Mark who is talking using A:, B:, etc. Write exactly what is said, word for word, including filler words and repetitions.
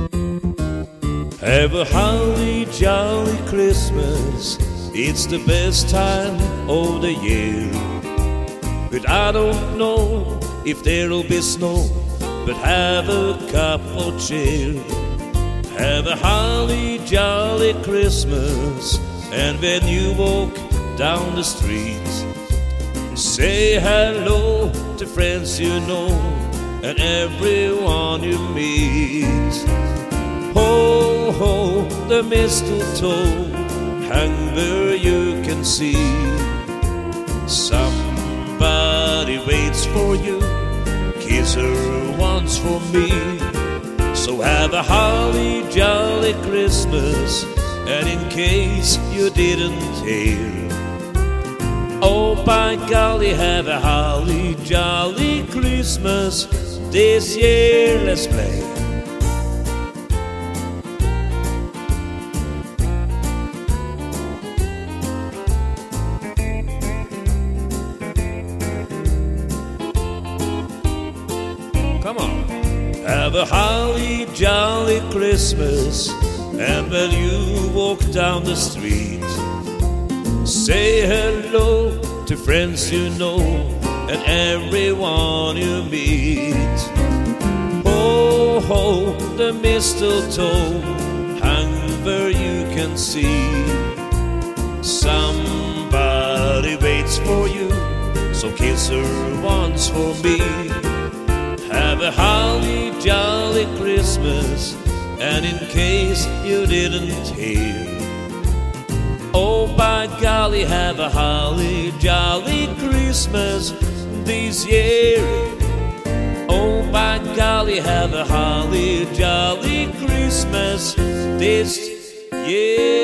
A: Have a holly jolly Christmas, it's the best time of the year. But I don't know if there'll be snow, but have a cup of cheer. Have a holly jolly Christmas, and when you walk down the street, say hello to friends you know and everyone you meet. Ho, ho, the mistletoe hang where you can see. Somebody waits for you, kiss her once for me. So have a holly jolly Christmas, and in case you didn't hear, oh by golly, have a holly jolly Christmas this year. Let's play. Come on. Have a holly jolly Christmas, and when you walk down the street, say hello to friends you know and everyone you meet. Ho, ho, the mistletoe hang where you can see. Somebody waits for you, so kiss her once for me. Have a holly jolly Christmas, and in case you didn't hear, oh by golly, have a holly jolly Christmas this year. Oh by golly, have a holly jolly Christmas this year.